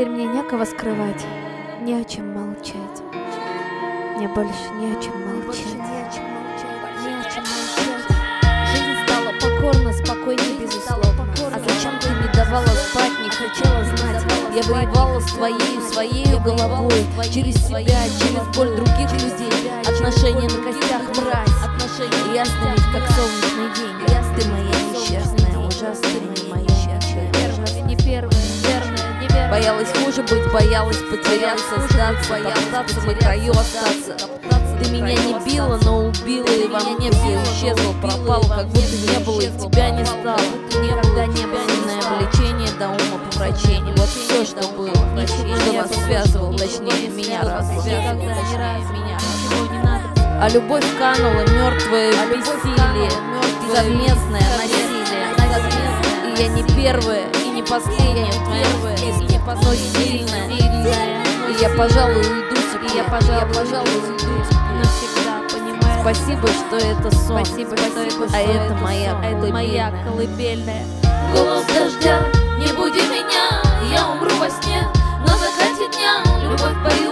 Теперь мне некого скрывать, не о чем молчать. Мне больше не о чем молчать. Жизнь стала покорна, спокойней, безусловно. А зачем ты не давала спать, не хотела знать? Я воевала с своей головой, через себя, через боль других людей. Отношения на костях, мразь, ясно ведь, как солнечный день. Ты моя несчастная, ужасная, моя несчастная. Не первая, верная. Боялась хуже быть, боялась потеряться, сдаться, топтаться на краю остаться. Ты меня не била, но убила, и во мне все исчезло, пропало, как будто не было, и тебя не стало. Никогда не было сильное влечение до ума помрачения. Вот все, что было, что вас связывало, точнее, меня связывало, точнее, а любовь канула, мертвое бессилие, совместное насилие. И я не первая, и не последняя, но сильная. И я, пожалуй, уйду теперь, навсегда, понимаешь? Спасибо, что это сон, это моя колыбельная. Голос дождя, не буди меня, я умру во сне. На закате дня любовь пою.